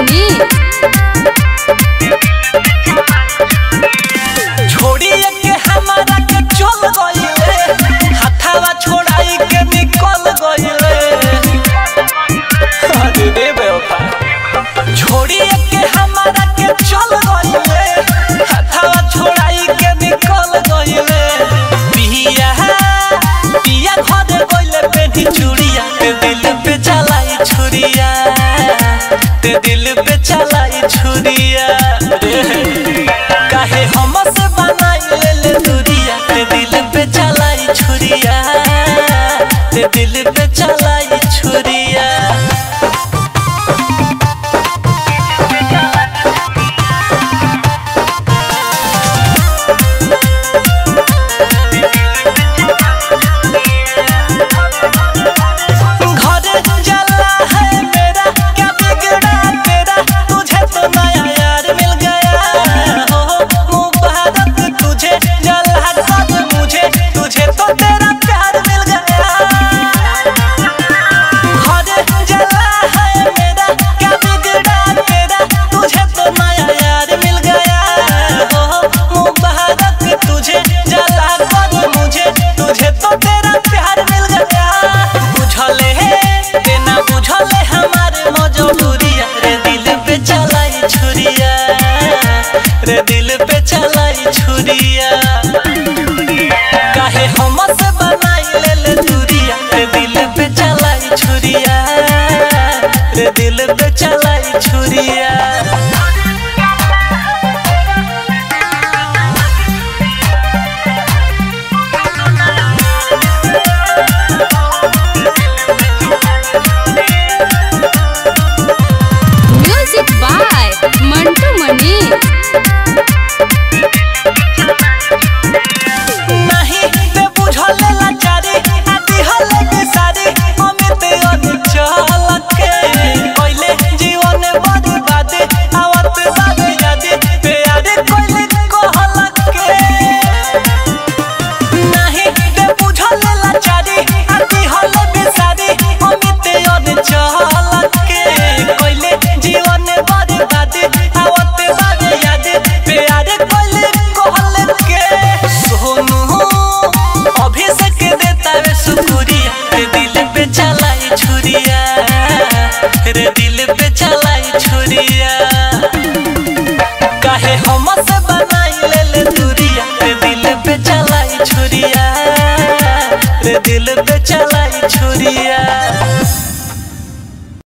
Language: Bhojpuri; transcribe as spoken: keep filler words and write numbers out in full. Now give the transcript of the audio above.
मनी। छोड़ी के हमारा के चल गइले, हाथावा छोड़ाई के निकल गइले। अरे रे बेवफा, छोड़ी के हमारा के चल गइले, हाथावा छोड़ाई के निकल गइले। पिया पिया घर गइले बेटी चूड़िया, ते दिल पे चलाई छुरिया, ते दिल पे चलाई छुरिया। काहे हमसे बनाई ले ले दूरिया, ते दिल पे चलाई छुरिया, ते दिल पे चलाई छुरिया। रे दिल पे चलाई छुरिया, काहे हमसे बनाई ले ले दूरिया, रे दिल पे चलाई छुरिया, रे दिल पे चलाई छुरिया। Music by Mantu Mani. रे दिल पे चलाई छुरिया, काहे हमसे बनाई ले ले दूरिया, रे दिल पे चलाई छुरिया, रे दिल पे चलाई छुरिया।